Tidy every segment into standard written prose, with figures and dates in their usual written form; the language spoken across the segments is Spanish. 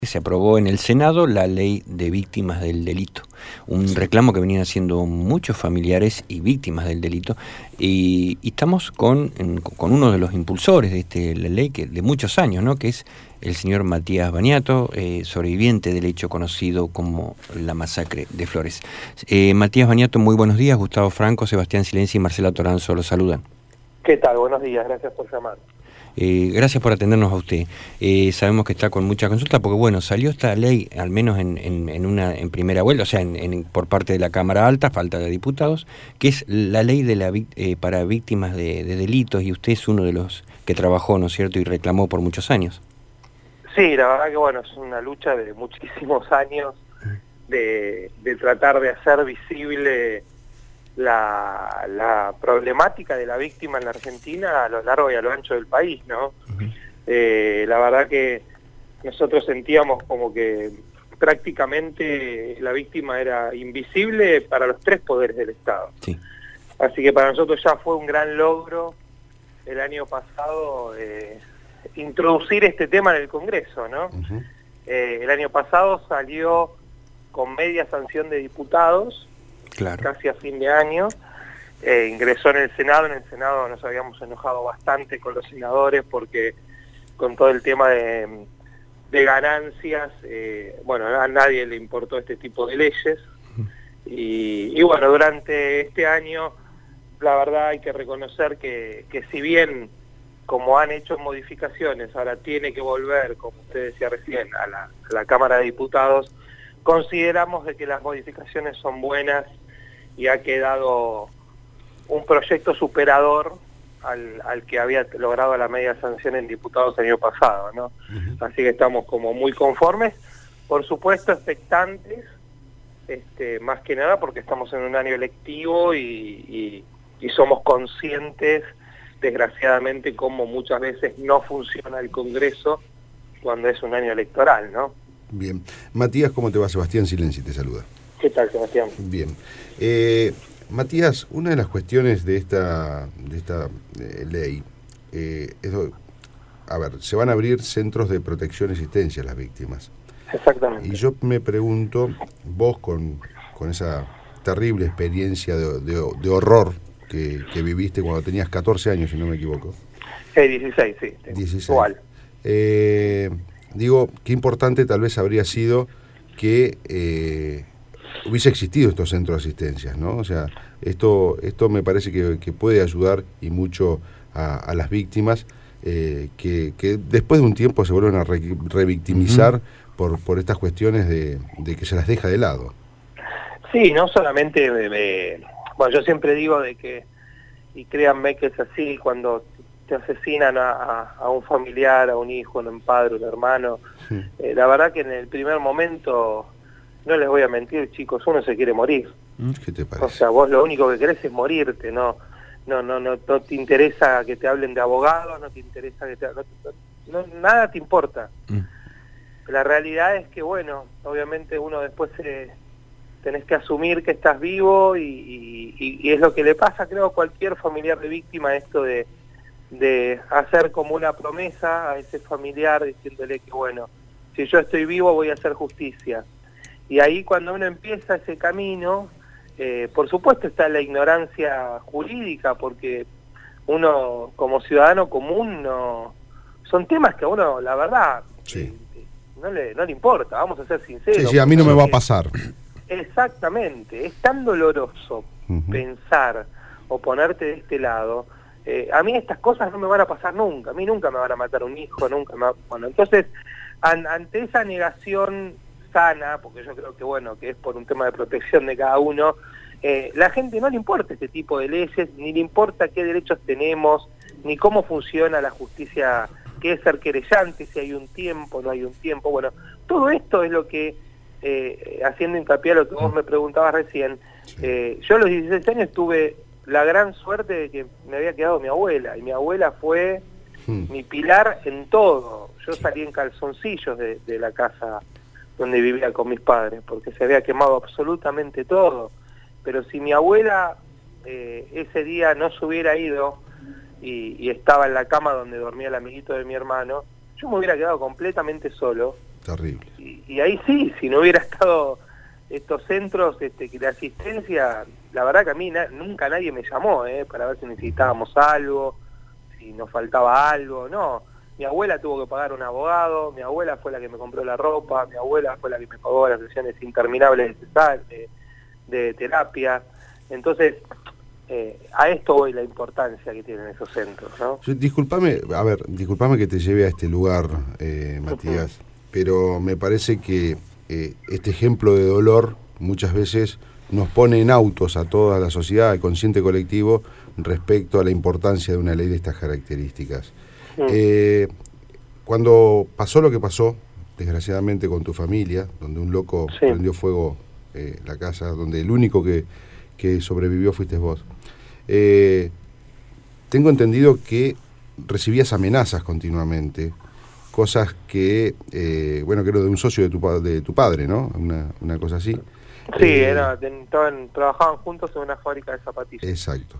Se aprobó en el Senado la ley de víctimas del delito, un reclamo que venían haciendo muchos familiares y víctimas del delito, y estamos con uno de los impulsores de la ley de muchos años, ¿no? Que es el señor Matías Baniato, sobreviviente del hecho conocido como la masacre de Flores. Matías Baniato, muy buenos días. Gustavo Franco, Sebastián Silenzi y Marcela Toranzo los saludan. ¿Qué tal? Buenos días, gracias por llamar. Gracias por atendernos a usted. Sabemos que está con mucha consulta porque, bueno, salió esta ley, al menos en primera vuelta, o sea, por parte de la Cámara Alta, falta de diputados, que es la ley para víctimas de delitos, y usted es uno de los que trabajó, ¿no es cierto?, y reclamó por muchos años. Sí, la verdad que, bueno, es una lucha de muchísimos años de tratar de hacer visible la problemática de la víctima en la Argentina a lo largo y a lo ancho del país, ¿no? La verdad que nosotros sentíamos como que prácticamente la víctima era invisible para los tres poderes del Estado. Sí. Así que para nosotros ya fue un gran logro el año pasado introducir este tema en el Congreso, ¿no? El año pasado salió con media sanción de diputados, claro, casi a fin de año, ingresó en el Senado nos habíamos enojado bastante con los senadores porque con todo el tema de ganancias, bueno, a nadie le importó este tipo de leyes, y bueno, durante este año la verdad hay que reconocer que si bien como han hecho modificaciones, ahora tiene que volver, como usted decía recién, a la Cámara de Diputados, consideramos de que las modificaciones son buenas y ha quedado un proyecto superador al que había logrado la media sanción en diputados el año pasado, ¿no? Así que estamos como muy conformes, por supuesto expectantes, más que nada porque estamos en un año electivo y somos conscientes, desgraciadamente, como muchas veces no funciona el Congreso cuando es un año electoral, ¿no? Bien. Matías, ¿cómo te va? Sebastián Silenzi te saluda. ¿Qué tal, Sebastián? Bien. Matías, una de las cuestiones de esta ley es, a ver, se van a abrir centros de protección y asistencia a las víctimas. Exactamente. Y yo me pregunto, vos con esa terrible experiencia de horror que viviste cuando tenías 14 años, si no me equivoco. 16, sí. 16. Igual. Digo, qué importante tal vez habría sido que hubiese existido estos centros de asistencia, ¿no? O sea, esto me parece que puede ayudar y mucho a las víctimas que después de un tiempo se vuelven a revictimizar por estas cuestiones de que se las deja de lado. Sí, no solamente, bueno, yo siempre digo de que, y créanme que es así, cuando te asesinan a un familiar, a un hijo, a un padre, un hermano, la verdad que en el primer momento, no les voy a mentir, chicos, uno se quiere morir. ¿Qué te parece? O sea, vos lo único que querés es morirte, no te interesa que te hablen de abogados, no te interesa que nada te importa. La realidad es que, bueno, obviamente uno después tenés que asumir que estás vivo y es lo que le pasa, creo, a cualquier familiar de víctima, esto de hacer como una promesa a ese familiar diciéndole que, bueno, si yo estoy vivo voy a hacer justicia. Y ahí cuando uno empieza ese camino, por supuesto está la ignorancia jurídica, porque uno como ciudadano común son temas que a uno, la verdad, sí, no le importa, vamos a ser sinceros. Sí, a mí no me va a pasar. Exactamente, es tan doloroso pensar o ponerte de este lado. A mí estas cosas no me van a pasar nunca, a mí nunca me van a matar un hijo, bueno, entonces ante esa negación sana, porque yo creo que, bueno, que es por un tema de protección de cada uno, la gente no le importa este tipo de leyes, ni le importa qué derechos tenemos, ni cómo funciona la justicia, qué es ser querellante, si hay un tiempo, no hay un tiempo. Bueno, todo esto es lo que, haciendo hincapié a lo que vos me preguntabas recién, yo a los 16 años tuve la gran suerte de que me había quedado mi abuela, y mi abuela fue mi pilar en todo. Yo salí en calzoncillos de la casa donde vivía con mis padres, porque se había quemado absolutamente todo. Pero si mi abuela ese día no se hubiera ido y estaba en la cama donde dormía el amiguito de mi hermano, yo me hubiera quedado completamente solo. Terrible. y ahí sí, si no hubiera estado estos centros de asistencia, la verdad que a mí nunca nadie me llamó para ver si necesitábamos algo, si nos faltaba algo, no. Mi abuela tuvo que pagar un abogado, mi abuela fue la que me compró la ropa, mi abuela fue la que me pagó las sesiones interminables de terapia. Entonces, a esto voy la importancia que tienen esos centros, ¿no? Disculpame que te lleve a este lugar, Matías, pero me parece que este ejemplo de dolor muchas veces nos pone en autos a toda la sociedad, al consciente colectivo, respecto a la importancia de una ley de estas características. Cuando pasó lo que pasó, desgraciadamente con tu familia, donde un loco prendió fuego la casa, donde el único que sobrevivió fuiste vos, tengo entendido que recibías amenazas continuamente, cosas que, creo de un socio de tu padre, ¿no? Una cosa así. Sí, trabajaban juntos en una fábrica de zapatillas. Exacto.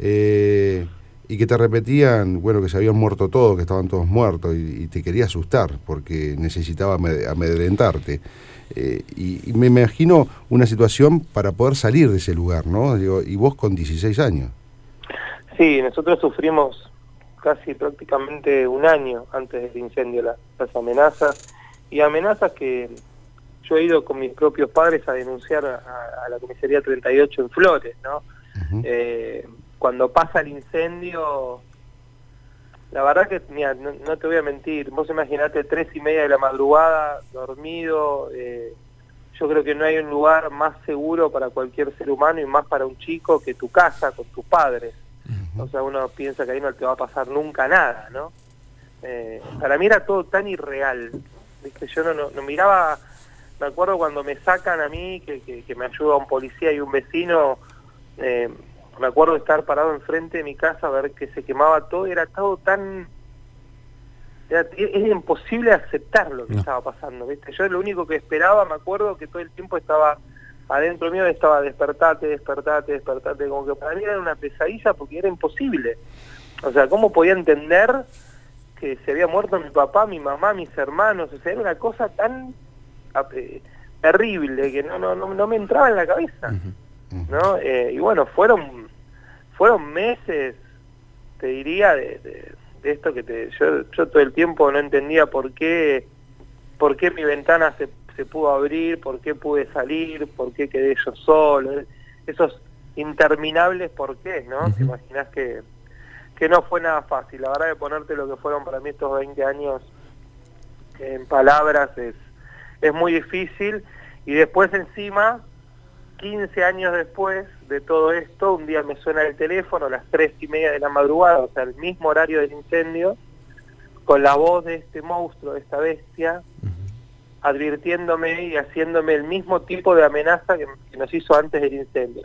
Y que te repetían, que se habían muerto todos, que estaban todos muertos, y te quería asustar, porque necesitaba amedrentarte. Y me imagino una situación para poder salir de ese lugar, ¿no? Digo, y vos con 16 años. Sí, nosotros sufrimos casi prácticamente un año antes del incendio las amenazas, y amenazas que yo he ido con mis propios padres a denunciar a la comisaría 38 en Flores, ¿no? Cuando pasa el incendio, la verdad que, mira, no te voy a mentir, vos imaginate 3:30 de la madrugada, dormido, yo creo que no hay un lugar más seguro para cualquier ser humano y más para un chico que tu casa con tus padres. O sea, uno piensa que ahí no te va a pasar nunca nada, ¿no? Para mí era todo tan irreal, ¿viste? Yo no miraba. Me acuerdo cuando me sacan a mí, que me ayuda un policía y un vecino, me acuerdo de estar parado enfrente de mi casa a ver que se quemaba todo, era todo tan... Era imposible aceptar lo que estaba pasando, ¿viste? Yo lo único que esperaba, me acuerdo que todo el tiempo estaba adentro mío, estaba despertate, como que para mí era una pesadilla porque era imposible. O sea, ¿cómo podía entender que se había muerto mi papá, mi mamá, mis hermanos? O sea, era una cosa tan... terrible que no me entraba en la cabeza, ¿no? Y bueno, fueron meses, te diría, de esto que yo todo el tiempo no entendía por qué mi ventana se pudo abrir, por qué pude salir, por qué quedé yo solo, esos interminables porqués, ¿no? Te imaginás que no fue nada fácil. La verdad de ponerte lo que fueron para mí estos 20 años en palabras es muy difícil, y después encima, 15 años después de todo esto, un día me suena el teléfono a las 3:30 de la madrugada, o sea, el mismo horario del incendio, con la voz de este monstruo, de esta bestia, advirtiéndome y haciéndome el mismo tipo de amenaza que nos hizo antes del incendio,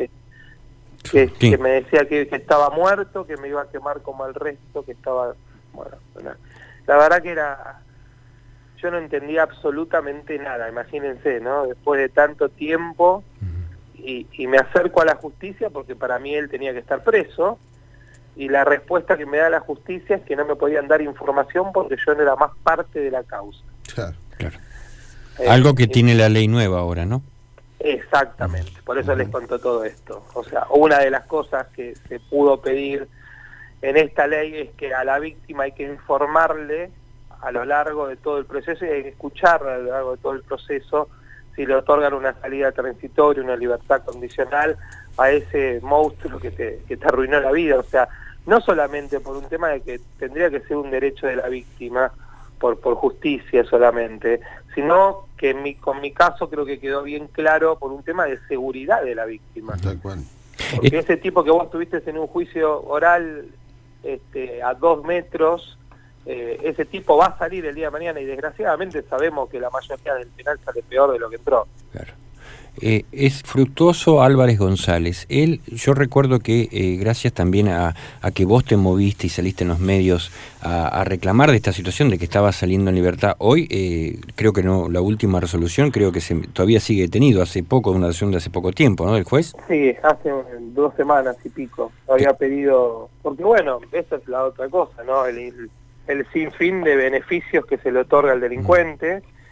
que me decía que estaba muerto, que me iba a quemar como al resto, que estaba... Bueno, la verdad que era... Yo no entendía absolutamente nada, imagínense, ¿no? Después de tanto tiempo, y me acerco a la justicia porque para mí él tenía que estar preso, y la respuesta que me da la justicia es que no me podían dar información porque yo no era más parte de la causa. Claro. Algo que tiene la ley nueva ahora, ¿no? Exactamente, por eso les cuento todo esto. O sea, una de las cosas que se pudo pedir en esta ley es que a la víctima hay que informarle a lo largo de todo el proceso, y hay que escuchar a lo largo de todo el proceso si le otorgan una salida transitoria, una libertad condicional a ese monstruo que te arruinó la vida. O sea, no solamente por un tema de que tendría que ser un derecho de la víctima, por justicia solamente, sino que con mi caso creo que quedó bien claro por un tema de seguridad de la víctima. Tal cual. Porque ese tipo que vos tuviste en un juicio oral a 2 metros, ese tipo va a salir el día de mañana, y desgraciadamente sabemos que la mayoría del penal sale peor de lo que entró. Claro. Es Fructuoso Álvarez González. Yo recuerdo que gracias también a que vos te moviste y saliste en los medios a reclamar de esta situación de que estaba saliendo en libertad, hoy creo que no, la última resolución creo que todavía sigue detenido, hace poco, una resolución de hace poco tiempo, ¿no? ¿Del juez? Sí, hace 2 semanas y pico. Había pedido, porque bueno, esa es la otra cosa, ¿no? El sinfín de beneficios que se le otorga al delincuente,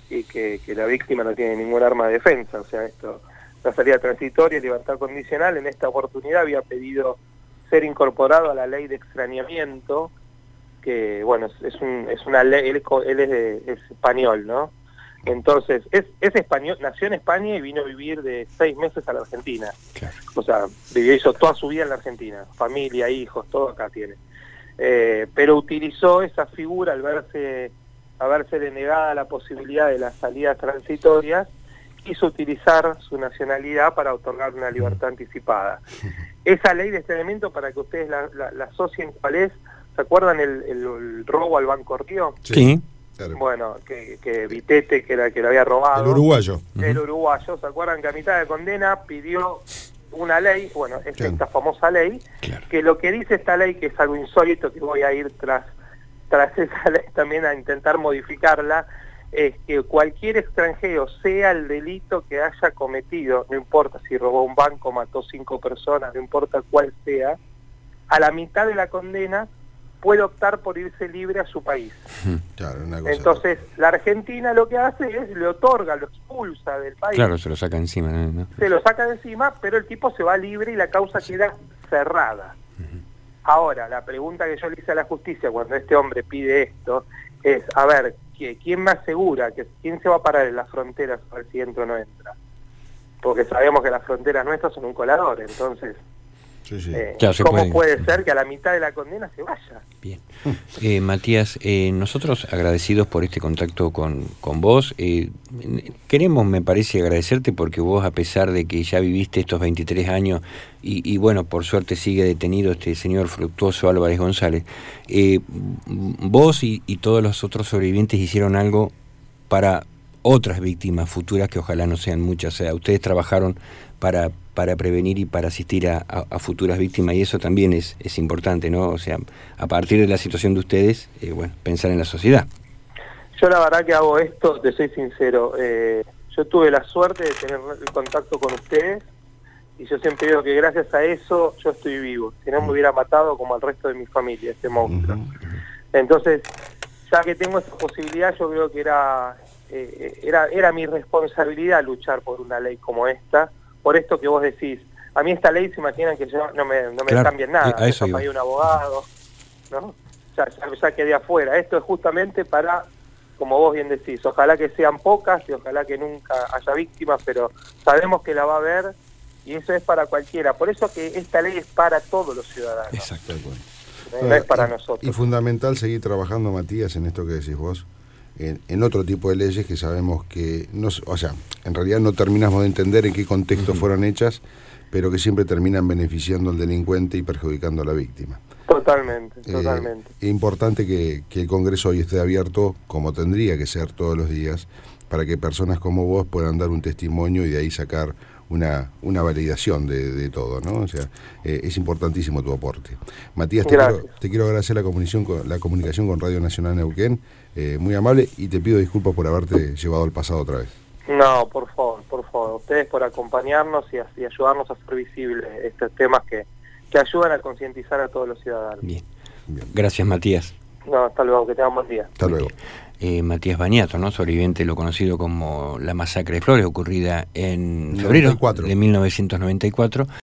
y que la víctima no tiene ningún arma de defensa. O sea, esto, la salida transitoria y libertad condicional, en esta oportunidad había pedido ser incorporado a la ley de extrañamiento, que bueno, es una ley, él es español, ¿no? Entonces, es español, nació en España y vino a vivir de 6 meses a la Argentina. Claro. O sea, hizo toda su vida en la Argentina, familia, hijos, todo acá tiene. Pero utilizó esa figura al verse denegada la posibilidad de las salidas transitorias, quiso utilizar su nacionalidad para otorgar una libertad anticipada. Esa ley de extrañamiento, para que ustedes la asocien, ¿cuál es? ¿Se acuerdan el robo al Banco Río? Sí. Claro. Bueno, que Vitete, que lo había robado. El uruguayo. El uruguayo, ¿se acuerdan que a mitad de condena pidió una ley? Bueno, es Claro. esta famosa ley, Claro. que lo que dice esta ley, que es algo insólito, que voy a ir tras esa ley también a intentar modificarla, es que cualquier extranjero, sea el delito que haya cometido, no importa si robó un banco, mató 5 personas, no importa cuál sea, a la mitad de la condena puede optar por irse libre a su país. Claro, una cosa. Entonces, la Argentina lo que hace es, le otorga, lo expulsa del país, Claro, se lo saca encima, ¿no? se lo saca de encima, pero el tipo se va libre y la causa queda cerrada. Ahora, la pregunta que yo le hice a la justicia cuando este hombre pide esto es, a ver, ¿quién me asegura que quién se va a parar en las fronteras a ver si entra o no entra? Porque sabemos que las fronteras nuestras son un colador, entonces, Sí, sí. Claro, se ¿cómo puede. puede ser que a la mitad de la condena se vaya? Bien. Matías, nosotros agradecidos por este contacto con vos, queremos, me parece, agradecerte porque vos, a pesar de que ya viviste estos 23 años y bueno, por suerte sigue detenido este señor Fructuoso Álvarez González, vos y todos los otros sobrevivientes hicieron algo para otras víctimas futuras, que ojalá no sean muchas. O sea, ustedes trabajaron para prevenir y para asistir a futuras víctimas, y eso también es importante, ¿no? O sea, a partir de la situación de ustedes, bueno, pensar en la sociedad. Yo la verdad que hago esto, te soy sincero, yo tuve la suerte de tener el contacto con ustedes, y yo siempre digo que gracias a eso yo estoy vivo, si no me hubiera matado como al resto de mi familia, este monstruo. Entonces, ya que tengo esa posibilidad, yo creo que era mi responsabilidad luchar por una ley como esta, por esto que vos decís. A mí esta ley, se imaginan que yo no me Claro, cambien nada, a eso yo pagué un abogado, ¿no? Ya quedé afuera. Esto es justamente para, como vos bien decís, ojalá que sean pocas y ojalá que nunca haya víctimas, pero sabemos que la va a haber, y eso es para cualquiera. Por eso que esta ley es para todos los ciudadanos. Exacto. No es para nosotros. Y fundamental seguir trabajando, Matías, en esto que decís vos, en otro tipo de leyes que sabemos que, no, o sea, en realidad no terminamos de entender en qué contexto fueron hechas, pero que siempre terminan beneficiando al delincuente y perjudicando a la víctima. Totalmente. Es importante que el Congreso hoy esté abierto, como tendría que ser todos los días, para que personas como vos puedan dar un testimonio y de ahí sacar una validación de todo, ¿no? O sea, es importantísimo tu aporte. Matías, te quiero agradecer la comunicación con Radio Nacional Neuquén, muy amable, y te pido disculpas por haberte llevado al pasado otra vez. No, por favor, ustedes por acompañarnos y ayudarnos a hacer visibles estos temas que ayudan a concientizar a todos los ciudadanos. Bien. Gracias, Matías. No, hasta luego, que tengan buen día. Hasta luego. Matías Baniato, ¿no? Sobreviviente, lo conocido como la masacre de Flores, ocurrida en febrero 94. de 1994.